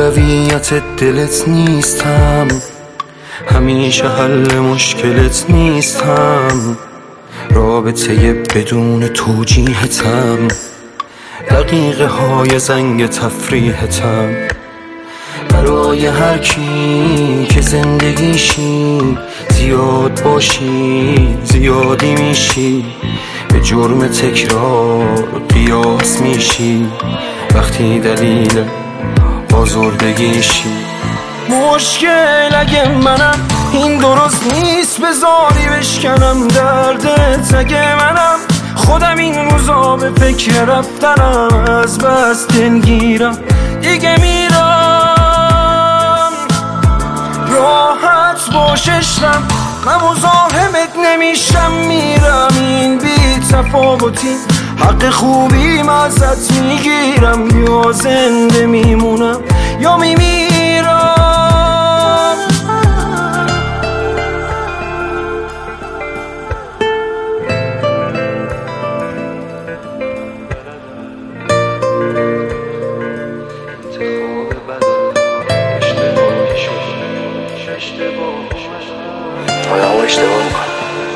اولویت دلت نیستم، همیشه حل مشکلت نیستم، رابطه بدون توجیهتم، دقیقه های زنگ تفریحتم. برای هر کی که زندگیشی زیاد باشی زیادی میشی، به جرم تکرار قیاس میشی وقتی دلیل آزردگیشی. مشکل اگه منم این درست نیست، بذاری بشکنم دردت. اگه منم خودم این روزا به فکر رفتنم، از بس دلگیرم دیگه میرم. راحت باش عشقم، غم و زاحمت نمیشم، میرم. این بی تفاوتی حق خوبیم ازت میگیرم، یا زنده میمونم یا میمیرم. آدم ها اشتباه میکنم،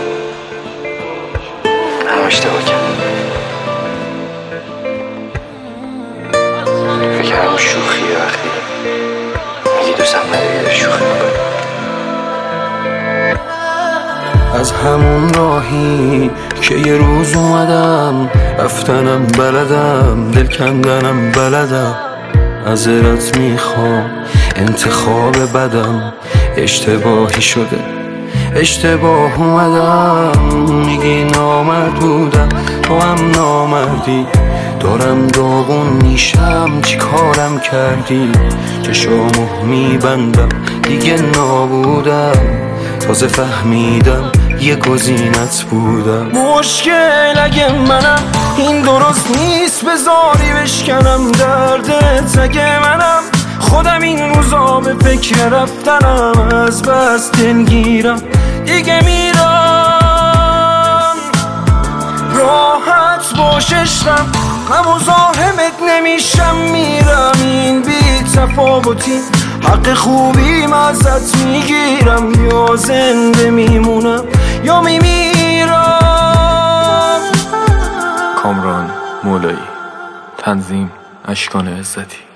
هم اشتباه کردم. فکر همون شوخیه وقتی میگی دوستم نداری داری شوخی میکنی. از همون راهی که یه روز اومدم، رفتنم بلدم، دل کندنم بلدم. معذرت میخوام انتخاب بدم، اشتباهی شده اشتباه اومدم. میگی نامرد بودم تو هم نامردی، دارم داغون میشم چی کارم کردی. چشامو میبندم دیگه نابودم، تازه فهمیدم یه گزینت بودم. مشکل اگه منم این درست نیست، بذاری بشکنم دردت. اگه منم خودم این روزا به فکر رفتنم، از بس دلگیرم دیگه میرم. راحت باش عشقم، غم و زاحمت نمیشم، میرم. این بی تفاوتی حق خوبیم ازت میگیرم، یا زنده میمونم یا میمیرم. کامران مولایی، تنظیم اشکان عزتی.